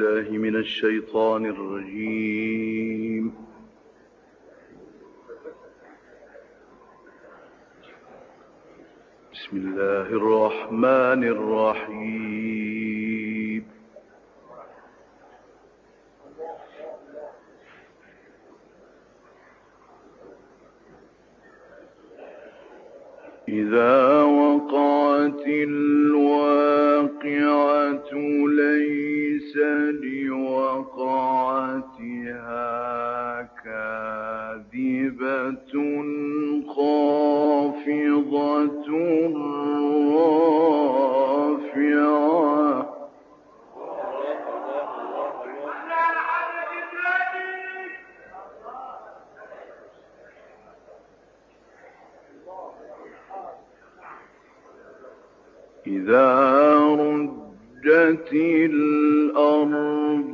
بالله من الشيطان الرجيم. بسم الله الرحمن الرحيم. إذا وقعت الواقعة ليس لوقعتها كاذبة خافضة رافعة إذا رجت الأرض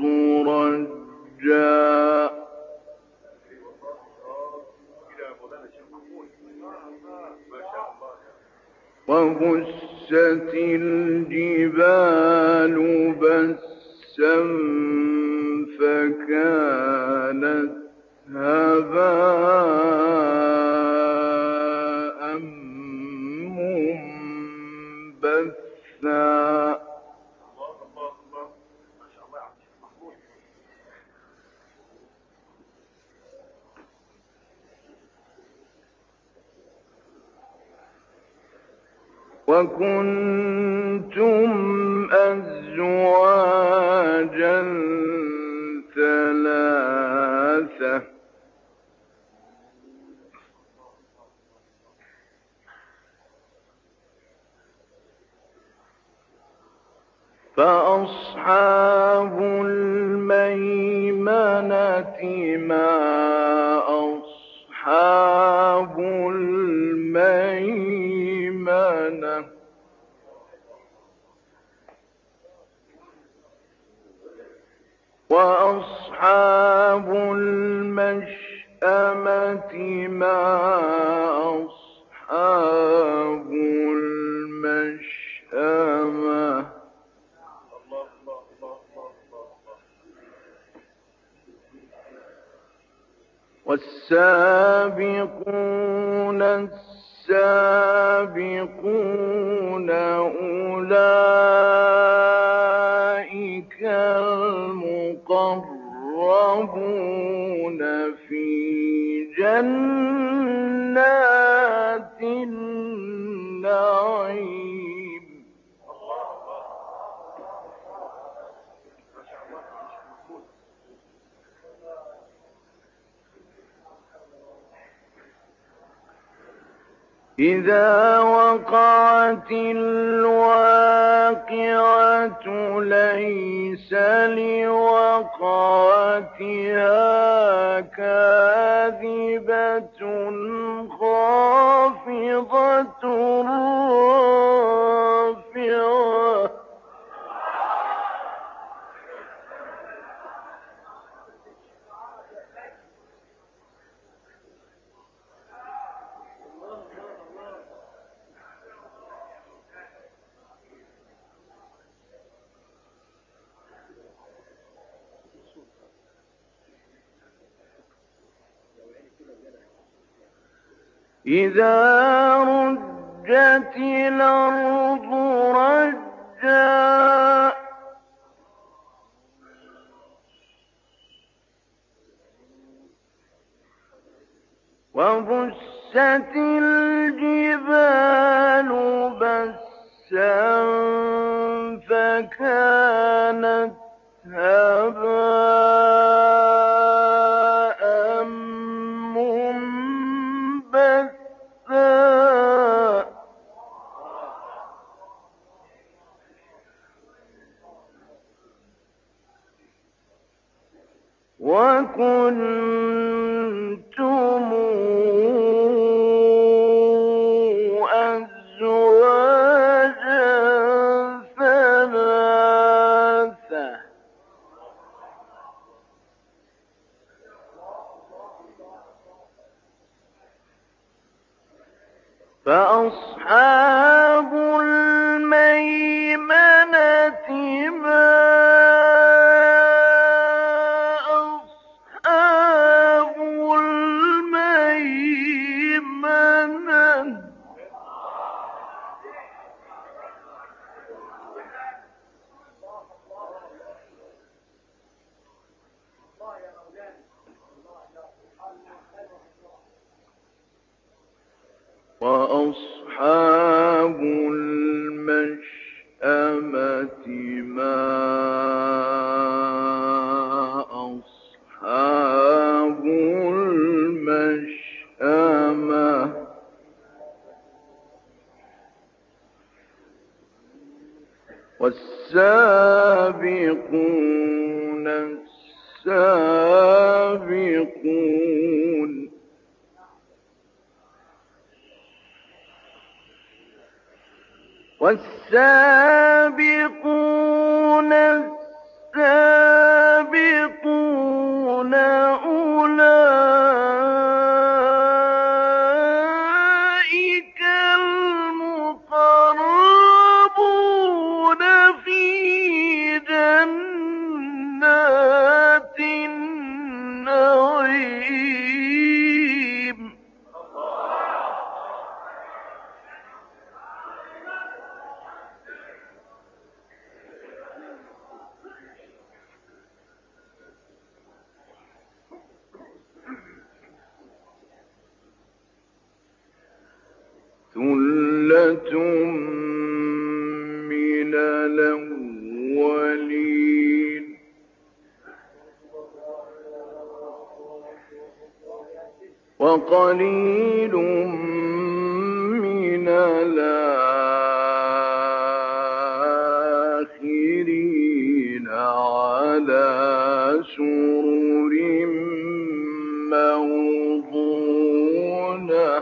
رجا وبست الجبال بسا فكانت هباء منبثا وكنتم أزواجا ثلاثة فأصحاب الميمنة ما أصحاب الميمنة وأصحاب المشأمة ما أصحاب المشأمة والسابقون السابقون أولئك المقربون في جنات النعيم إذا وقعت الواقعة ليس لوقعتها كاذبة خافضة رافعة إذا رجت الأرض رجا وبست الجبال بسا فكانت هباء منبثا وكنتم أزواجا ثلاثة فأصحاب الميمنة ما والسابقون السابقون والسابقون السابقون أولئك المقربون في جنات النعيم ثُلَّةٌ مِّنَ الْأَوَّلِينَ وَقَلِيلٌ مِّنَ الْآخِرِينَ عَلَىٰ سُرُرٍ مَّوْضُونَةٍ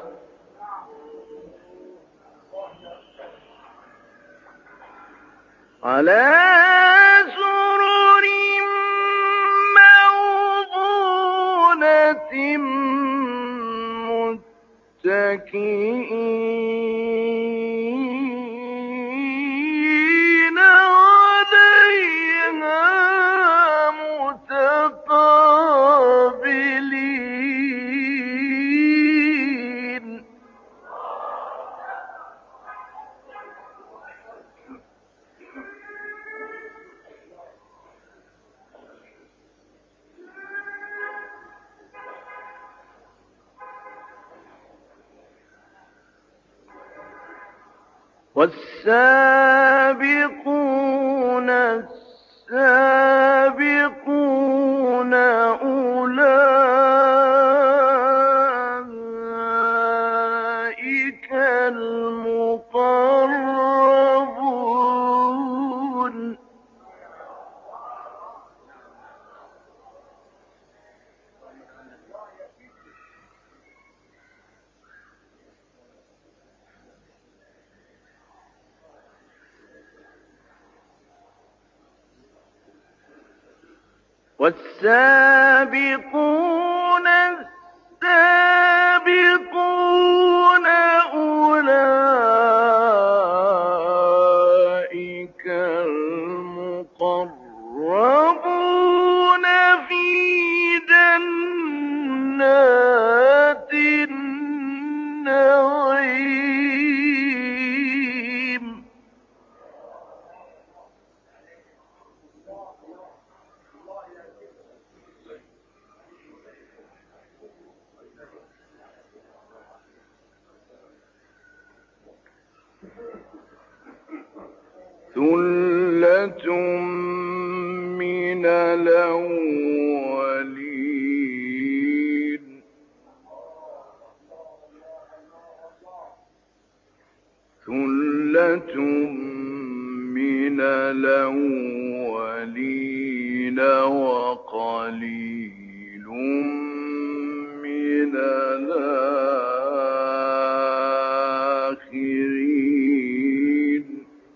متكئين عليها متقابلين والسابقون السابقون أولئك المقربون والسابقون السابقون أولئك المقربون في جنات النعيم ثُلَّةٌ مِّنَ الْأَوَّلِينَ ثُلَّةٌ مِّنَ الْأَوَّلِينَ وَقَلِيلٌ مِّنَ الْآخِرِينَ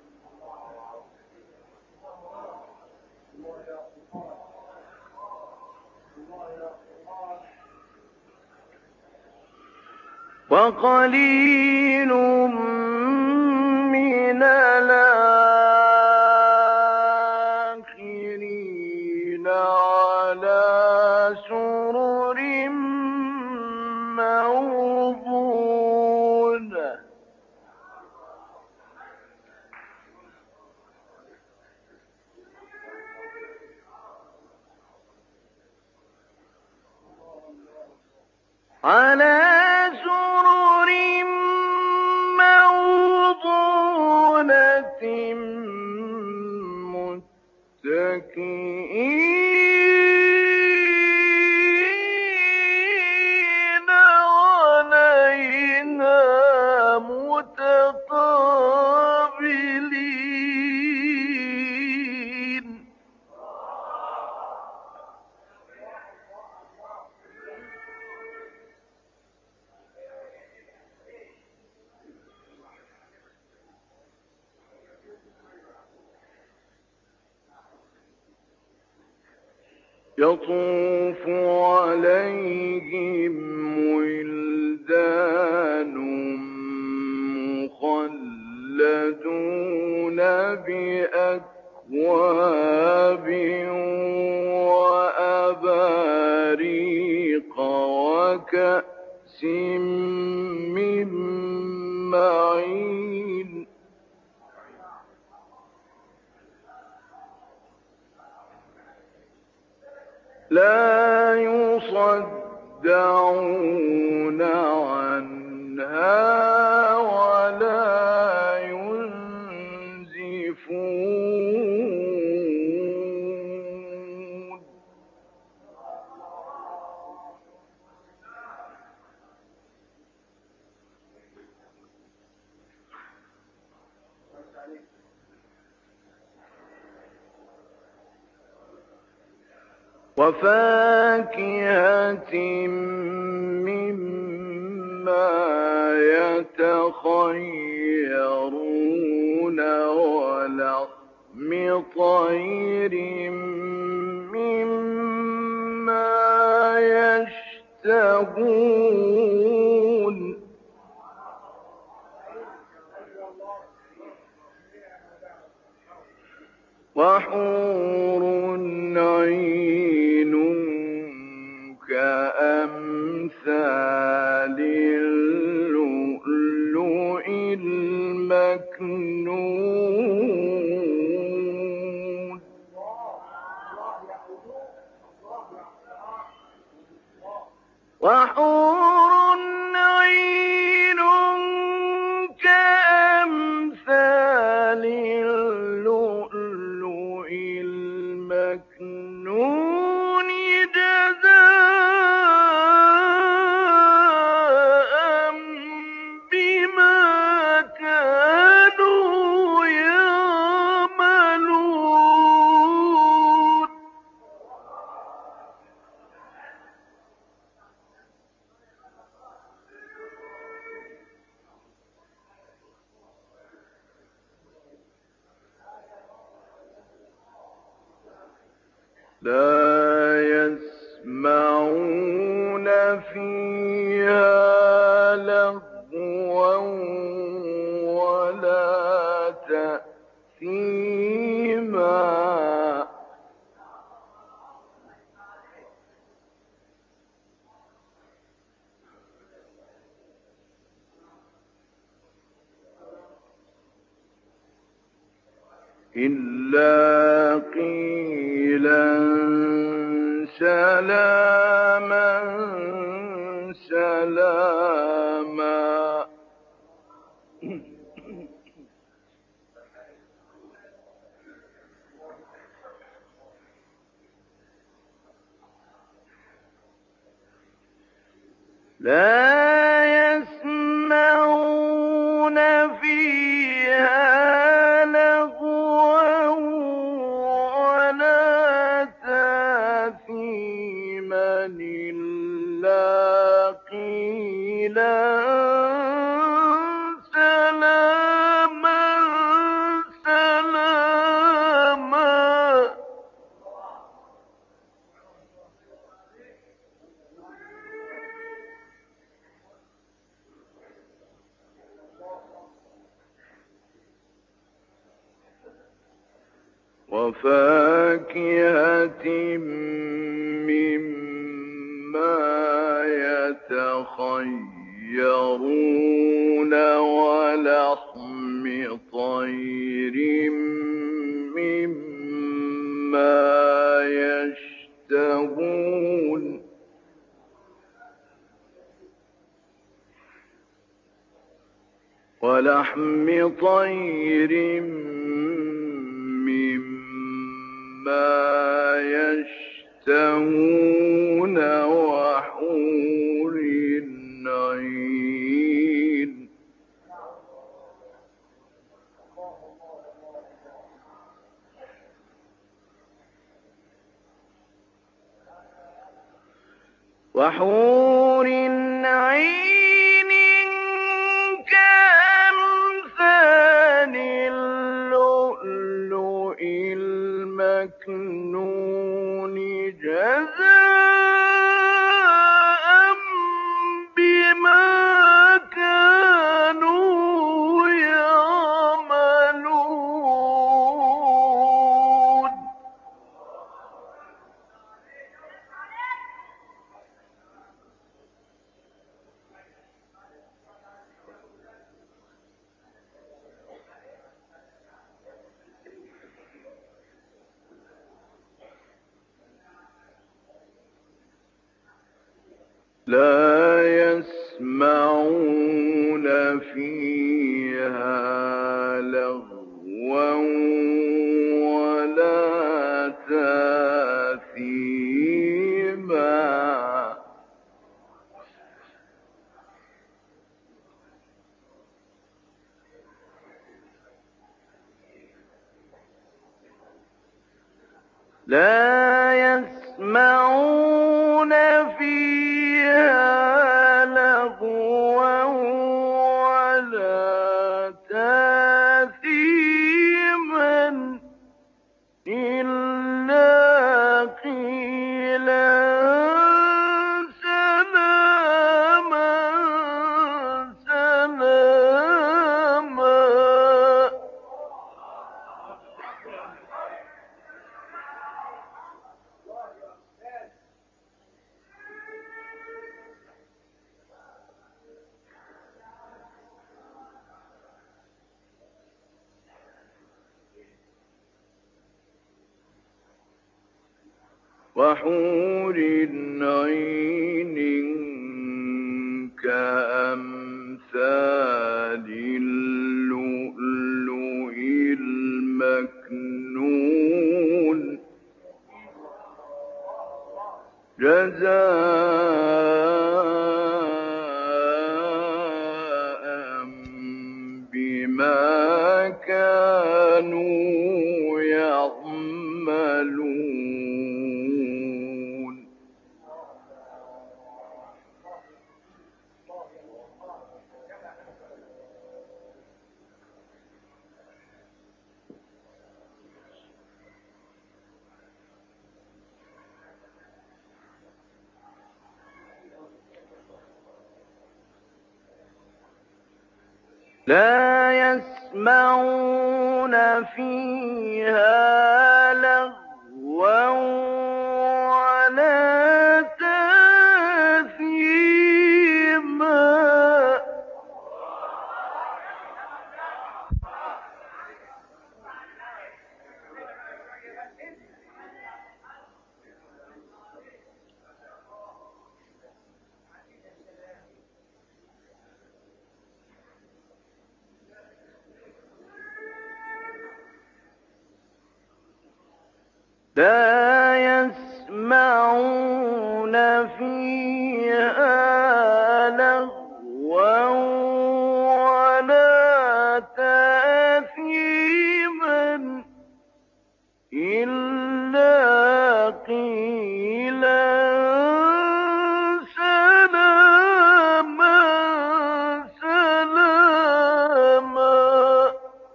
وَقَلِيلٌ مِّنَ الْآخِرِينَ عَلَىٰ سُرُرٍ مَّوْضُونَةٍ على سرر موضونة متكئين عليها متقابلين يطوف عليهم ولدان مخلدون بأكواب وأباريق وكأس من معين لا يصدعون عنها ولا ينزفون وفاكهة مما يتخيرون ولحم طير مما يشتهون وحور عين كأمثال اللؤلؤ المكنون وحور عين كأمثال اللؤلؤ المكنون جزاء بما كانوا يعملون لا يسمعون فيها لغوا ولا تأثيما إلا قيلا سلاما سلاما لا يسمعون فيها لغوا ولا تأثيما إلا قيلا سلاما سلاما وفاكهة مما يتخيرون ولحم طير مما يشتهون ولحم طير مما يشتهون وحور عين وحور عين كأمثال اللؤلؤ المكنون جزاء لا يسمعون فيها لغوا ولا تأثيما لا يسمعون فيها لغوا ولا تأثيما إلا قيلا سلاما سلاما. وحور عين كأمثال اللؤلؤ المكنون جزاء بما كانوا يعملون. لا يسمعون فيها لغوا ولا تأثيما لا يسمعون فيها لغوا ولا تأثيما إلا قيلا سلاما سلاما.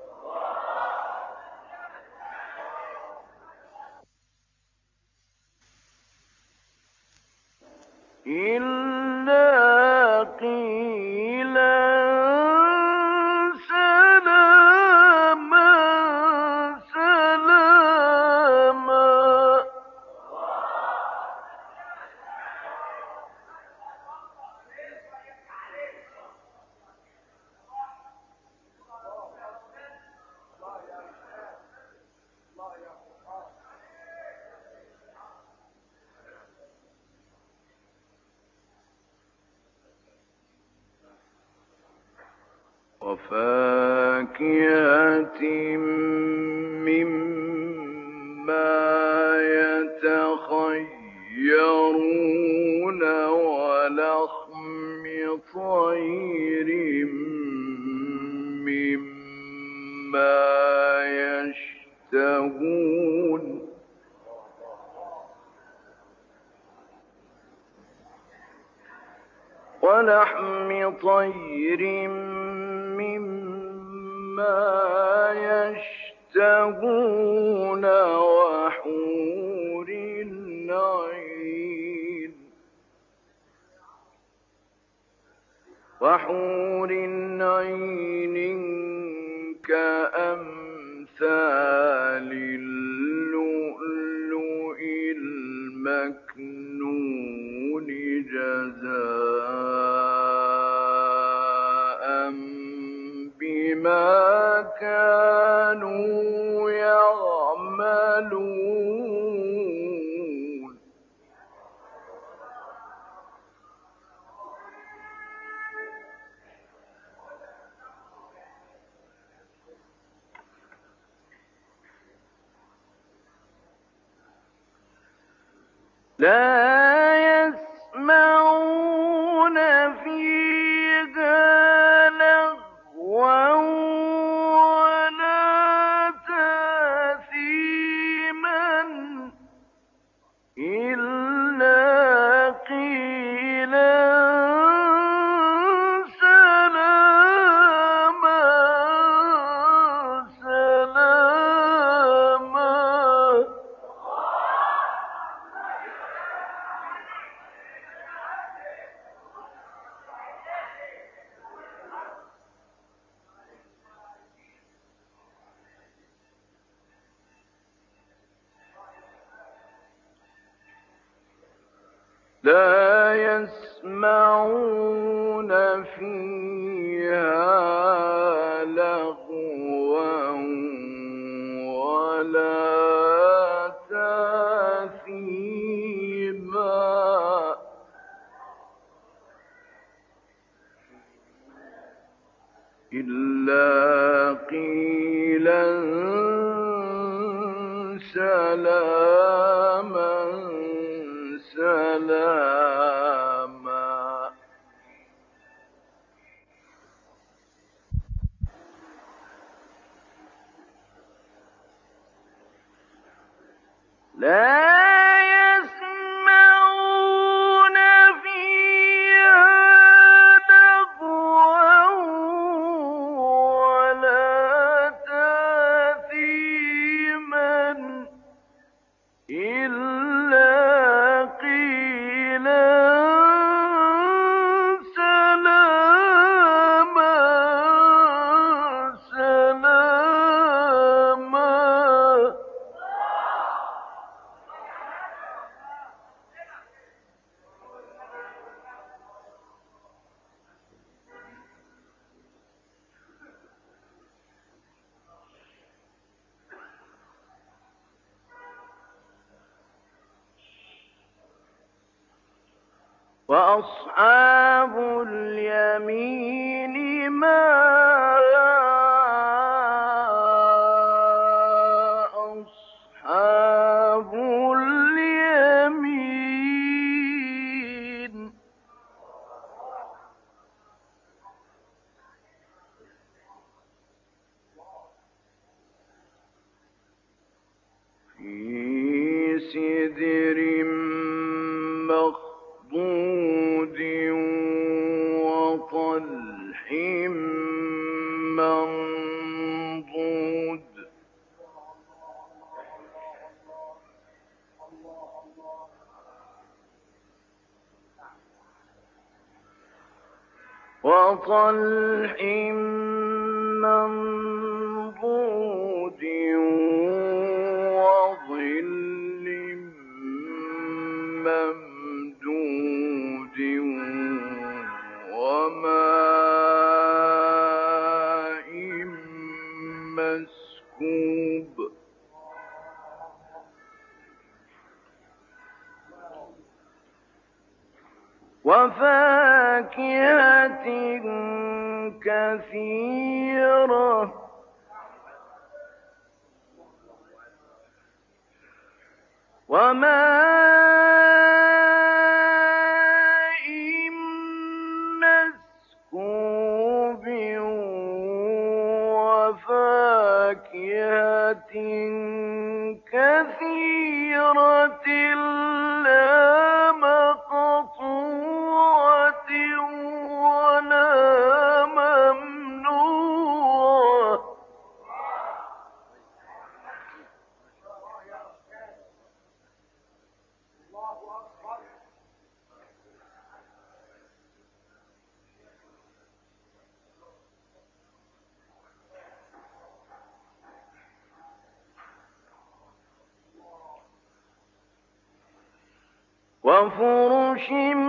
إلا قيلا سلاما سلاما. وفاكهة مما يتخيرون ولحم طير مما يشتهون ولحم طير مما يشتهون وحور عين كأمثال اللؤلؤ المكنون جزاء بما كانوا يعملون. لا يسمعون فيها لغوا ولا تأثيما إلا قيلا سلاما سلاما. لا يسمعون فيها لغوا ولا تأثيما إلا قيلا سلاما سلاما. لا يسمعون فيها لغوا ولا تأثيما إلا قيلا سلاما سلاما. وأصحاب اليمين ما أصحاب اليمين. في سدر مخضود وطلح منضود وطلح منضود وظل ممدود وماء مسكوب وفاكهة كثيرة وماء مسكوب وفاكهة كثيرة لا مقطوعة ولا ممنوعة وفرش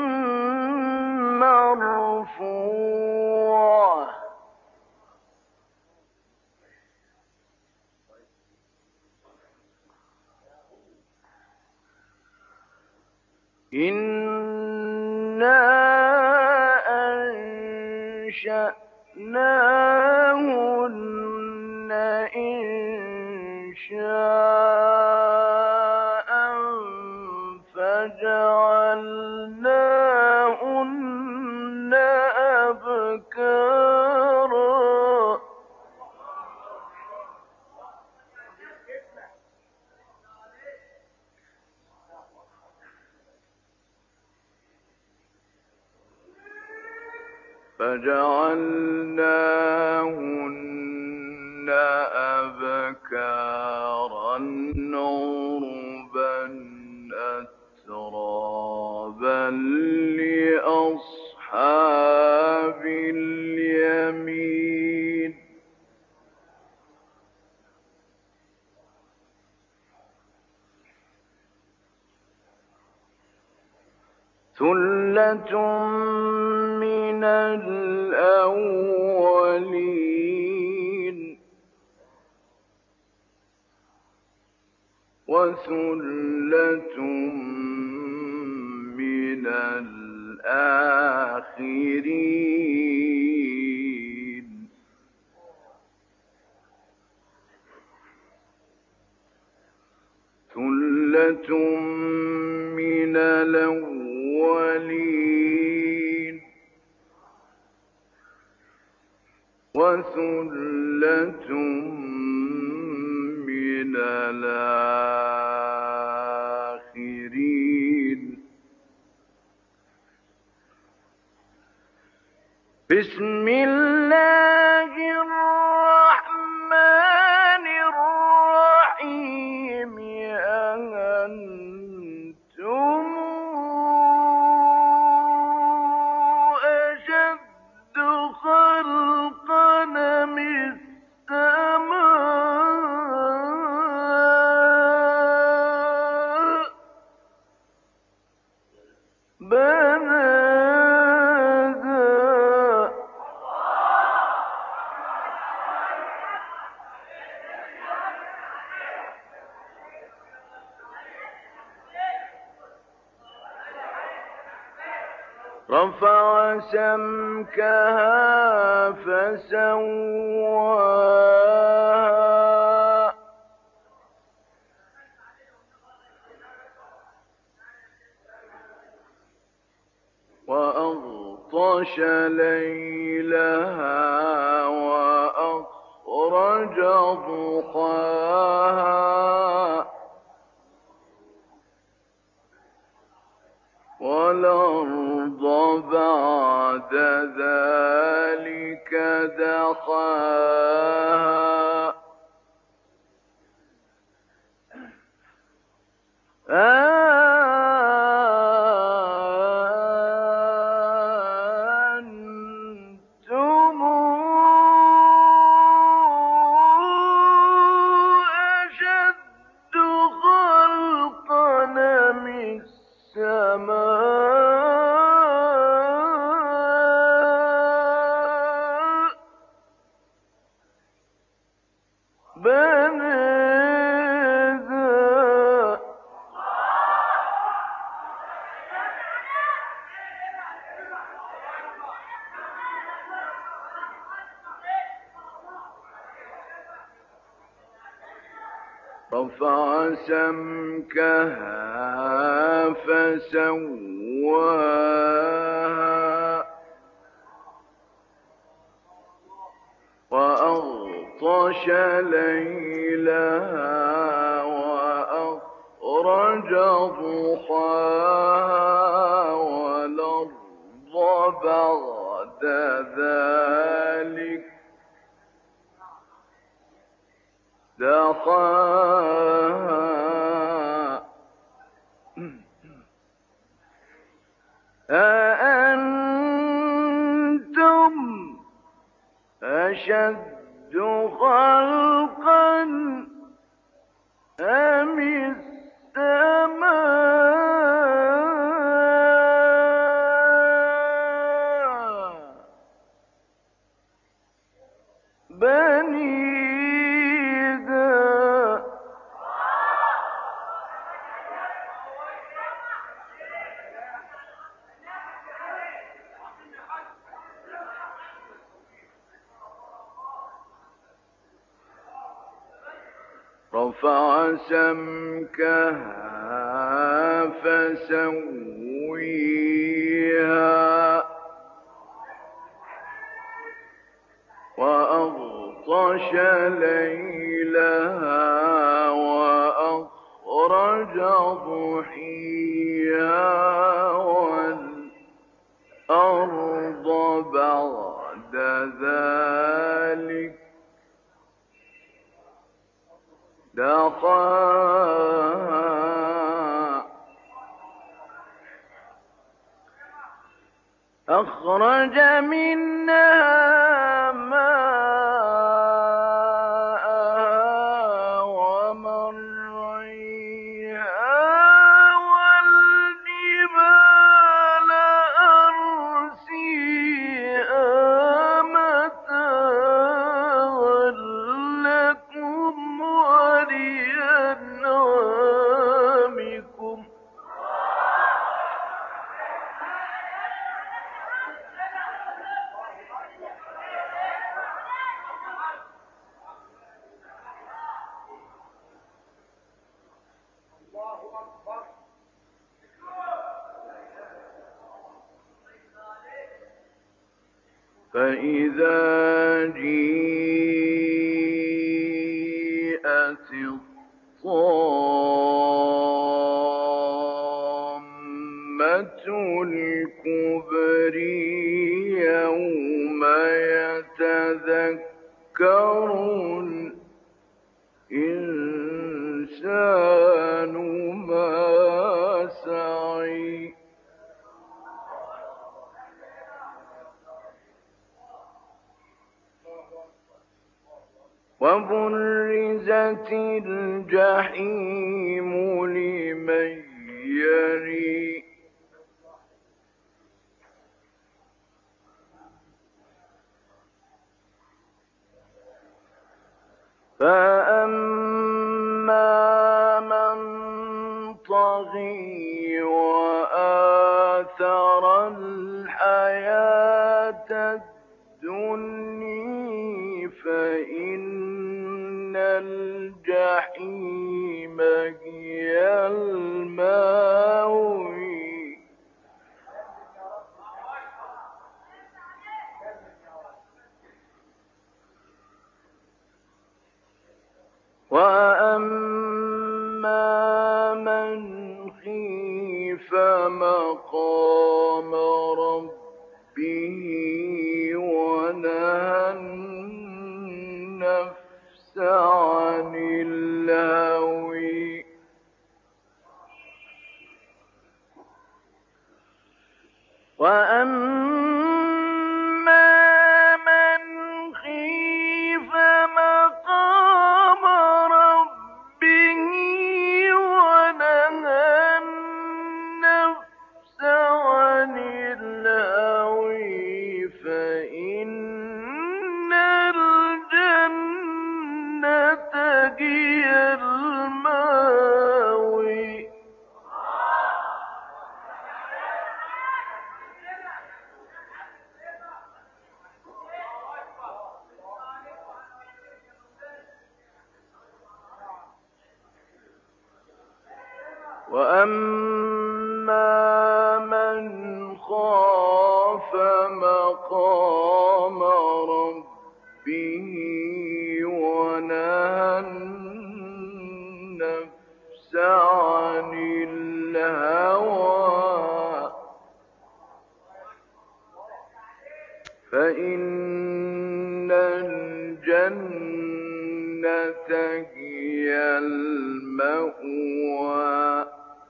مرفوعة إنا أنشأناهن إنشاء فجعلناهن فجعلناهن أبكارا عربا أترابا لأصحاب اليمين ثُلَّةٌ مِّنَ الْأَوَّلِينَ وَثُلَّةٌ مِّنَ الْآخِرِينَ ثُلَّةٌ مِّنَ الْأَوَّلِينَ وَثُلَّةٌ مِّنَ الْآخِرِينَ بسم الله الرحمن الرحيم أأنتم أشد خلقا أم السماء بناها رفع سمكها فسواها وأغطش ليلها وأخرج ضحاها والأرض بعد ذلك دحاها أأنتم أشد خلقا أم السماء بناها رفع سمكها فسواها وأغطش ليلها وأخرج ضحاها والأرض بعد ذلك دحاها أأنتم أشد خلقا أم السماء بنيها رفع سمكها فسويها وأغطش ليلها وأخرج ضحيها والأرض بعد بعد ذلك دحاها أخرج منها ماءها ومرعيها والجبال أرسيها متاعا لكم ولأنعامكم فإذا جيءت الطامة الكبرى يوم يتذكر الإنسان ما سعى وبرزت الجحيم لمن يرى فأما من طغى وآثر الحياة الدنيا فإن الجحيم هي المأوى وأما من خيف مقام ربه ونهى النفس عن الهوى وأما من خيف مقام ربه ونهى النفس عن الهوى فإن الجنة هي المأوى وأما من خاف مقام ربه ونهى النفس عن الهوى فإن الجنة هي المأوى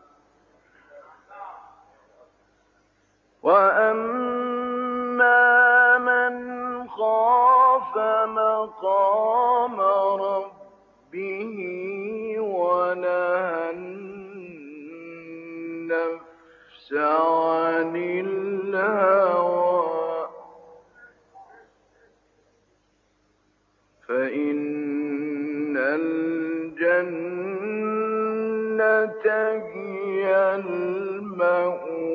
وأما من خاف مقام ربه ونهى النفس عن الهوى فإن الجنة هي المأوى